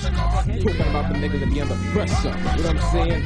Talking about the niggas that be under pressure. You know what I'm saying?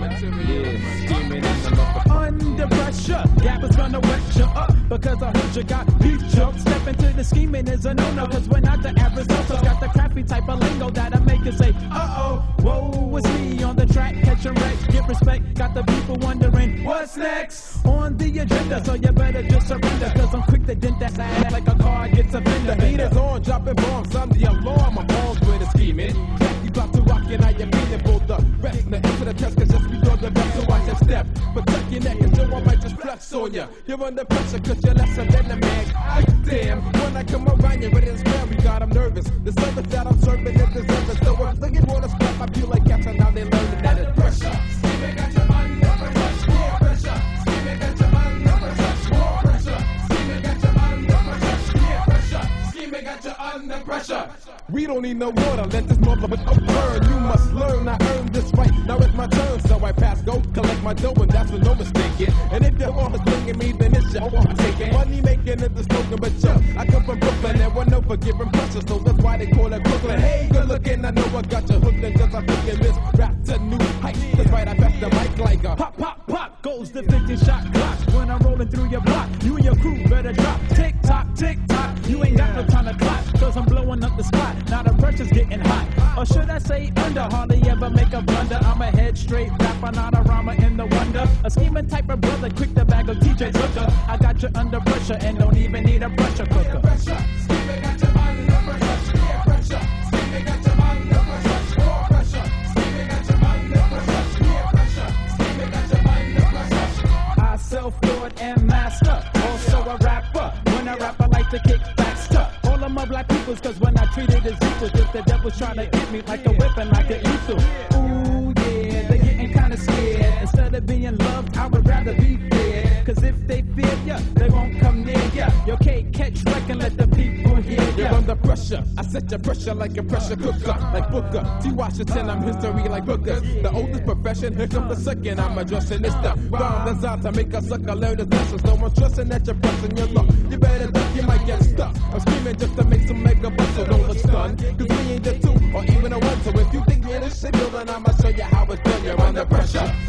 Yeah, scheming in the motherfucker. Under pressure, Gap is gonna wet you up because I heard you got beef jokes. Step into the scheming is a no-no, cause we're not the average also got the crappy type of lingo that'll make you say, uh-oh, whoa, it's me on the track, catching wreck, get respect, got the people wondering, what's next on the agenda, so you better just surrender, cause I'm quick to dent that ass like a car gets a fender. The beat is on, dropping bombs, I'm the alarm, I'm on with the scheming. You got to rock and I am feeling for the rest. Now into the test, cause just because the best, so watch your step. Protect your neck, cause I might just flex on ya. You're under pressure, cause you're lesser than the man. Damn, when I come around, you're ready to spare me, God, I'm nervous. The service that I'm serving is deserving, so I'm thinking wanna scrap, I feel like cats, and now they learning that it's pressure. Scheming got your under pressure, more pressure. Scheming got your under pressure, more pressure. Scheming got your under pressure, yeah, pressure. Scheming got your under pressure. We don't need no water, let this motherfucker burn. You must learn, I earned this right. Now it's my turn, so I pass go, collect my dough, and that's with no mistaking. And if you're always thinking me, then it's your own taking. Money making is the slogan, but yo, I come from Brooklyn, and we're no forgiving pressure, so that's why they call it Brooklyn. Hey, good looking, I know I got you hooked, and just I'm thinking this rap to new heights. That's right, I pass the mic like a pop, pop, pop, goes the 50-shot clock. When I'm rolling through your block, you and your crew better drop. Tick tock, you ain't got no time to clock, cause I'm blowing up the spot. Now the pressure's getting hot, or should I say under? Hardly ever make a blunder. I'm a head straight rapper, not a rhymer in the wonder. A scheming type of brother, quick to bag of TJ Hooker. I got you under pressure and don't even need a pressure cooker. pressure. Scheming got you under pressure, yeah, pressure. Scheming got you under pressure, more pressure. Scheming got you under pressure, yeah, pressure. Scheming got you under pressure. I self-lord and master, also a rapper. When I rap, I like to kick faster. All of my black peoples, cause when I treat it as equals, if the devil's trying to get me like a whipping, like an lethal. Ooh, yeah, they're getting kinda scared. Instead of being loved, I would rather be feared. Cause if they fear ya, they won't come near ya. You can't catch wreck and let the people hear ya. You're under pressure, I set your pressure like a pressure cooker. Like Booker, T. Washington, I'm history like Booker. The oldest profession, here comes the second, I'm addressing this stuff. Rhyme designed to make a sucker learn his lessons. So I'm stressing that you're pressing your luck. You better duck, you might get stuck. I'm screaming just to make some mega bustle, don't look stunned. Cause we ain't the two, or even a one. So if you think you're the signal, then I'ma show you how it's done. You're under pressure.